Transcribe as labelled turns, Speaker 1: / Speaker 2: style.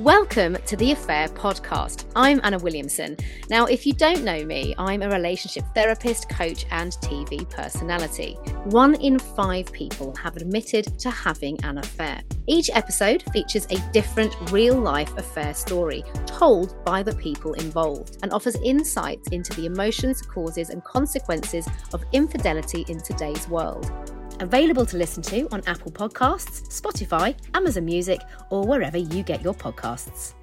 Speaker 1: Welcome to the Affair podcast. I'm Anna Williamson. Now, if you don't know me, I'm a relationship therapist, coach, and TV personality. 1 in 5 people have admitted to having an affair. Each episode features a different real-life affair story told by the people involved and offers insights into the emotions, causes, and consequences of infidelity in today's world. Available to listen to on Apple Podcasts, Spotify, Amazon Music, or wherever you get your podcasts.